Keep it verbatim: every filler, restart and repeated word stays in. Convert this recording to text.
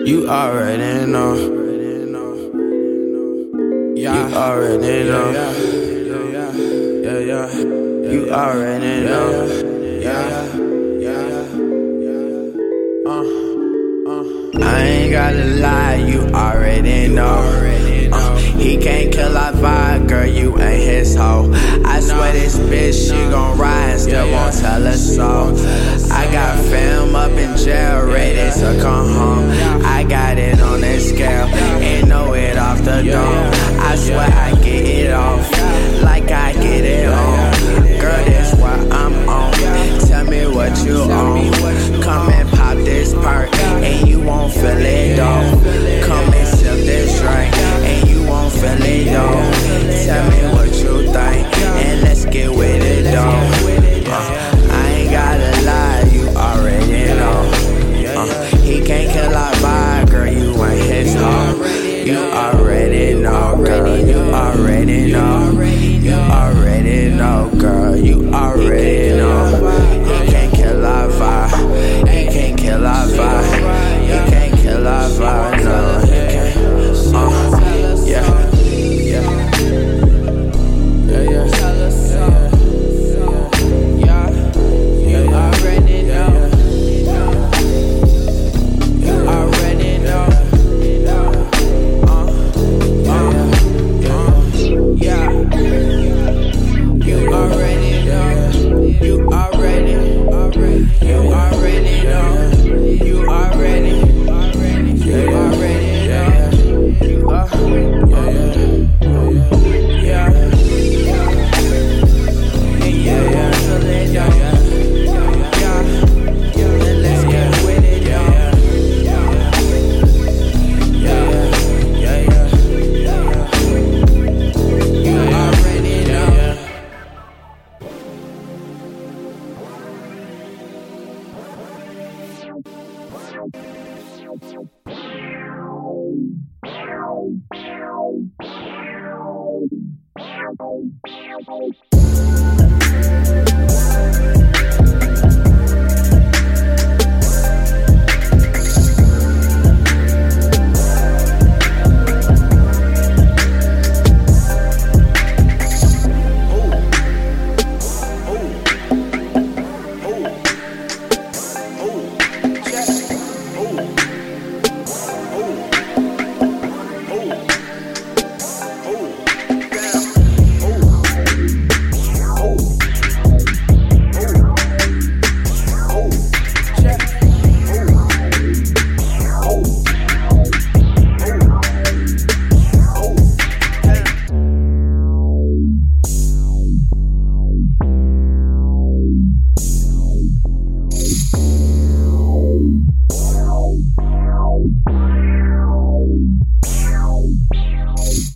You already know. Yeah. You already know. Yeah, yeah, yeah. You already know. Yeah, yeah, yeah. Uh, uh. I ain't gotta lie, you already know. Uh, he can't kill our vibe, girl, you ain't his hoe. I swear this bitch, she gon' ride, still won't tell us so. I got fam up in jail, ready to come home. I got it on that scale, ain't know it off the dome. I swear I get it off, like I get it on. Girl, this what I'm on, tell me what you on. Come and pop this perk, and you won't feel it though. Come and sip this drink, and you won't feel it though. Tell me what you think, and let's get with it though. uh, I ain't gotta lie, you already know. uh, He can't kill our vibe, girl, you ain't his hoe. You already know, girl, you already know. You already know, girl, you already know. He can't kill our vibe, he can't kill our vibe. He can't kill our vibe, no, he can't. Uh, yeah, yeah. Wow.